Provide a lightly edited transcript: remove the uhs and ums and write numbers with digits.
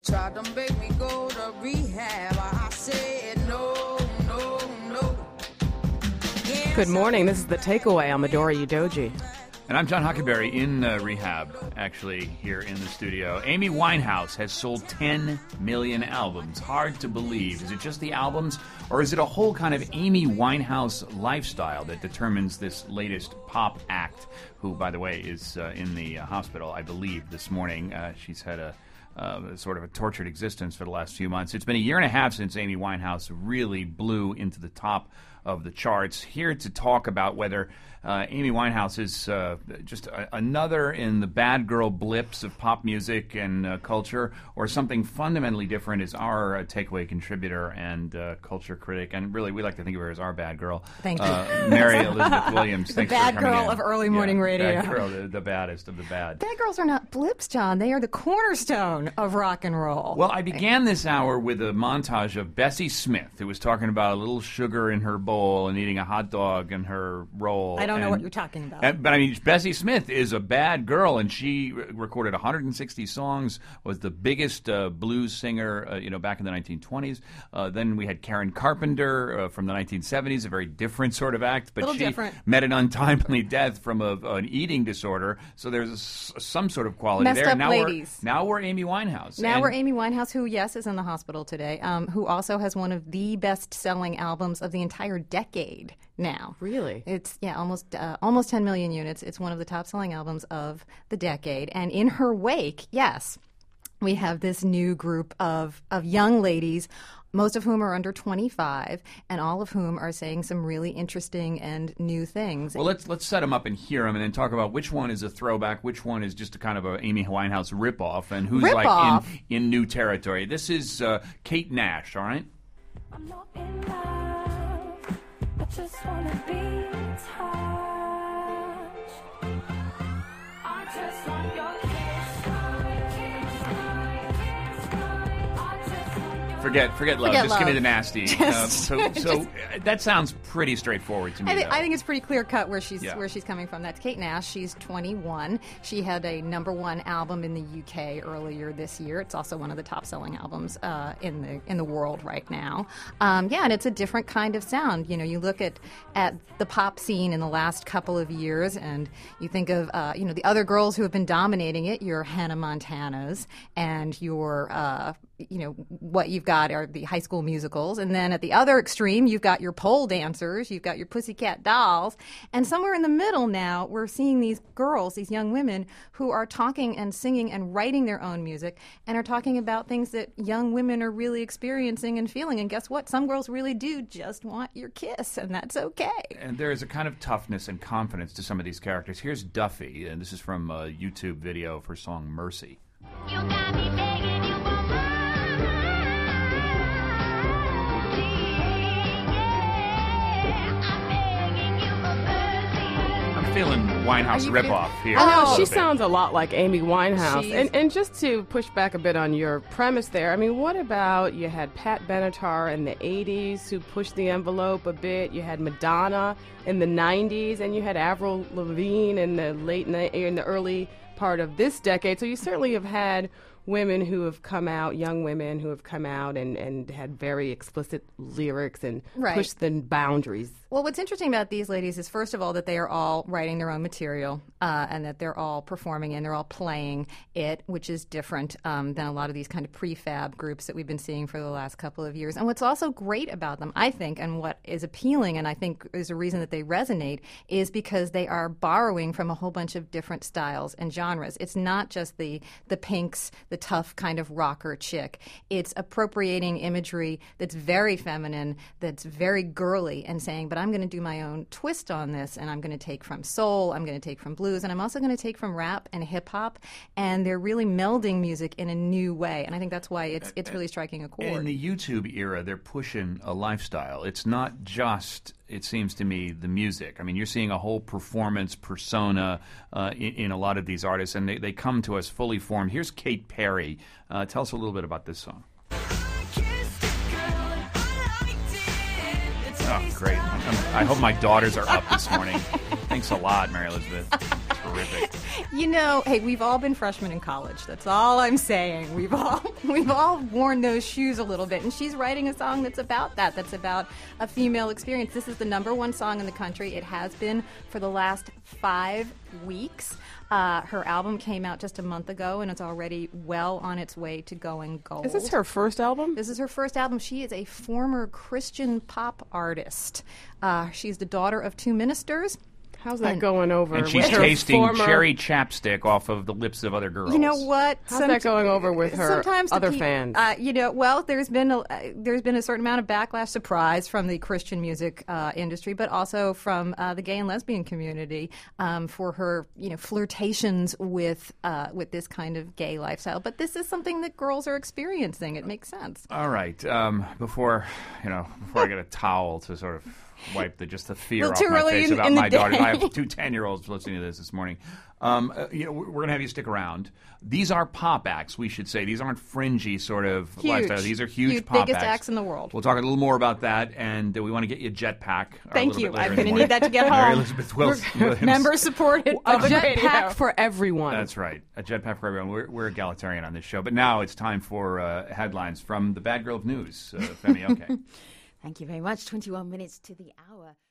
Tried to make me go to rehab. I said no, no, no. Good morning. This is The Takeaway. I'm Adora Udoji. And I'm John Huckleberry in rehab, actually, here in the studio. Amy Winehouse has sold 10 million albums. Hard to believe. Is it just the albums, or is it a whole kind of Amy Winehouse lifestyle that determines this latest pop act, who, by the way, is in the hospital, I believe, this morning. She's had a sort of a tortured existence for the last few months. It's been a year and a half since Amy Winehouse really blew into the top of the charts. Here to talk about whether Amy Winehouse is just another in the bad girl blips of pop music and culture, or something fundamentally different, is our takeaway contributor and culture critic, and really we like to think of her as our bad girl. Thank you. Mary Elizabeth Williams. The Thanks bad for coming girl in. of early morning radio. Bad girl, the baddest of the bad. Bad girls are not blips, John. They are the cornerstone of rock and roll. Well, I began this hour with a montage of Bessie Smith, who was talking about a little sugar in her bowl and eating a hot dog in her roll. I don't know what you're talking about. But I mean, Bessie Smith is a bad girl, and she recorded 160 songs, was the biggest blues singer, back in the 1920s. Then we had Karen Carpenter from the 1970s, a very different sort of act, but she met an untimely death from an eating disorder. So there's some sort of quality Messed there. up ladies. Now we're Amy Winehouse. Now we're Amy Winehouse, who, yes, is in the hospital today, who also has one of the best-selling albums of the entire decade now. Really? It's, almost 10 million units. It's one of the top-selling albums of the decade. And in her wake, yes, we have this new group of young ladies, most of whom are under 25, and all of whom are saying some really interesting and new things. Well, let's set them up and hear them, and then talk about which one is a throwback, which one is just a kind of a Amy Winehouse ripoff, and who's like in new territory. This is Kate Nash, all right? I'm not in love, I just wanna be touched. I just want your kiss. Forget love. Just give me the nasty. So that sounds pretty straightforward to me. I think it's pretty clear cut where she's coming from. That's Kate Nash. She's 21. She had a #1 album in the UK earlier this year. It's also one of the top selling albums in the world right now. And it's a different kind of sound. You look at the pop scene in the last couple of years, and you think of the other girls who have been dominating it. Your Hannah Montanas and your what you've got are the High School Musicals. And then at the other extreme, you've got your pole dancers, you've got your Pussycat Dolls. And somewhere in the middle now, we're seeing these girls, these young women, who are talking and singing and writing their own music and are talking about things that young women are really experiencing and feeling. And guess what? Some girls really do just want your kiss, and that's okay. And there is a kind of toughness and confidence to some of these characters. Here's Duffy, and this is from a YouTube video of her song Mercy. You got me begging you for more. Feeling Winehouse ripoff here. I know, she sounds a lot like Amy Winehouse. And just to push back a bit on your premise there, I mean, what about you had Pat Benatar in the 80s who pushed the envelope a bit, you had Madonna in the 90s, and you had Avril Lavigne in the early part of this decade. So you certainly have had women who have come out, young women who have come out and had very explicit lyrics and pushed the boundaries. Well, what's interesting about these ladies is, first of all, that they are all writing their own material and that they're all performing and they're all playing it, which is different than a lot of these kind of prefab groups that we've been seeing for the last couple of years. And what's also great about them, I think, and what is appealing, and I think is a reason that they resonate, is because they are borrowing from a whole bunch of different styles and genres. It's not just the Pinks, the tough kind of rocker chick. It's appropriating imagery that's very feminine, that's very girly, and saying, but I'm going to do my own twist on this, and I'm going to take from soul, I'm going to take from blues, and I'm also going to take from rap and hip-hop, and they're really melding music in a new way, and I think that's why it's really striking a chord. In the YouTube era, they're pushing a lifestyle. It's not just, it seems to me, the music. I mean, you're seeing a whole performance persona in a lot of these artists, and they come to us fully formed. Here's Kate Perry. Tell us a little bit about this song. Oh, great. I hope my daughters are up this morning. Thanks a lot, Mary Elizabeth. terrific. You know, hey, we've all been freshmen in college. That's all I'm saying. We've all worn those shoes a little bit. And she's writing a song that's about that. That's about a female experience. This is the #1 song in the country. It has been for the last 5 weeks. Her album came out just a month ago, and it's already well on its way to going gold. Is this her first album? This is her first album. She is a former Christian pop artist. She's the daughter of 2 ministers. How's that going over? And she's with her tasting former... cherry chapstick off of the lips of other girls. You know what? How's that going over with her other fans? Well, there's been a certain amount of backlash, surprise from the Christian music industry, but also from the gay and lesbian community for her, flirtations with this kind of gay lifestyle. But this is something that girls are experiencing. It makes sense. All right. Before I get a towel to sort of wipe the fear off my face about my daughters. I have 2 10-year-olds listening to this morning. We're going to have you stick around. These are pop acts, we should say. These aren't fringy sort of lifestyle. These are huge pop biggest acts in the world. We'll talk a little more about that, and we want to get you a jetpack. Thank you. I'm going to need that to get home. Mary Elizabeth Williams. Member supported. A jetpack for everyone. That's right. A jetpack for everyone. We're egalitarian on this show. But now it's time for headlines from the Bad Girl of News. Femi, okay. Thank you very much. 21 minutes to the hour.